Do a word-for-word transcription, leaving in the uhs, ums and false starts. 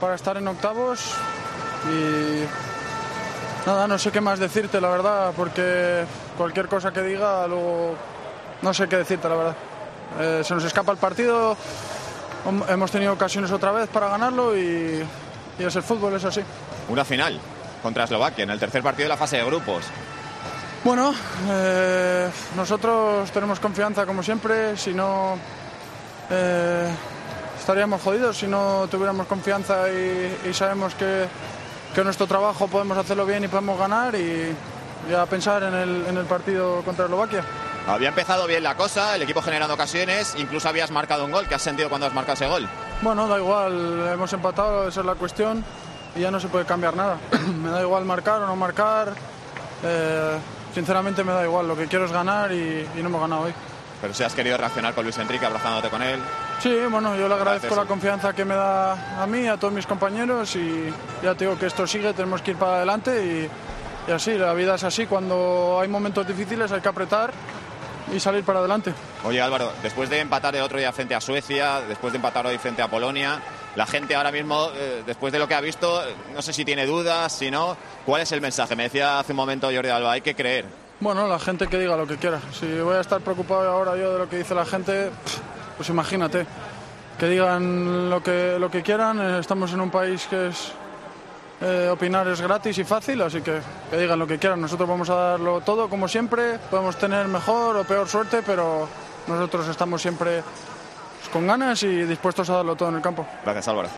Para estar en octavos y nada, no sé qué más decirte, la verdad, porque cualquier cosa que diga, luego no sé qué decirte, la verdad. Eh, se nos escapa el partido, hemos tenido ocasiones otra vez para ganarlo y, y es el fútbol, es así. Una final contra Eslovaquia en el tercer partido de la fase de grupos. Bueno, eh, nosotros tenemos confianza como siempre, si no eh, estaríamos jodidos si no tuviéramos confianza y, y sabemos que, que nuestro trabajo podemos hacerlo bien y podemos ganar y ya pensar en el, en el partido contra Eslovaquia. Había empezado bien la cosa, el equipo generando ocasiones, incluso habías marcado un gol. ¿Qué has sentido cuando has marcado ese gol? Bueno, da igual, hemos empatado, esa es la cuestión y ya no se puede cambiar nada. Me da igual marcar o no marcar, eh, sinceramente me da igual, lo que quiero es ganar y, y no hemos ganado hoy. Pero si has querido reaccionar con Luis Enrique, abrazándote con él. Sí, bueno, yo le agradezco Gracias. la confianza que me da a mí, a todos mis compañeros y ya te digo que esto sigue, tenemos que ir para adelante y, y así, la vida es así, cuando hay momentos difíciles hay que apretar y salir para adelante. Oye Álvaro, después de empatar el otro día frente a Suecia, después de empatar hoy frente a Polonia, la gente ahora mismo, eh, después de lo que ha visto, no sé si tiene dudas, si no, ¿cuál es el mensaje? Me decía hace un momento Jordi Alba, hay que creer. Bueno, la gente que diga lo que quiera. Si voy a estar preocupado ahora yo de lo que dice la gente, pues imagínate. Que digan lo que, lo que quieran. Estamos en un país que es... Eh, opinar es gratis y fácil, así que que digan lo que quieran. Nosotros vamos a darlo todo como siempre. Podemos tener mejor o peor suerte, pero nosotros estamos siempre con ganas y dispuestos a darlo todo en el campo. Gracias Álvaro.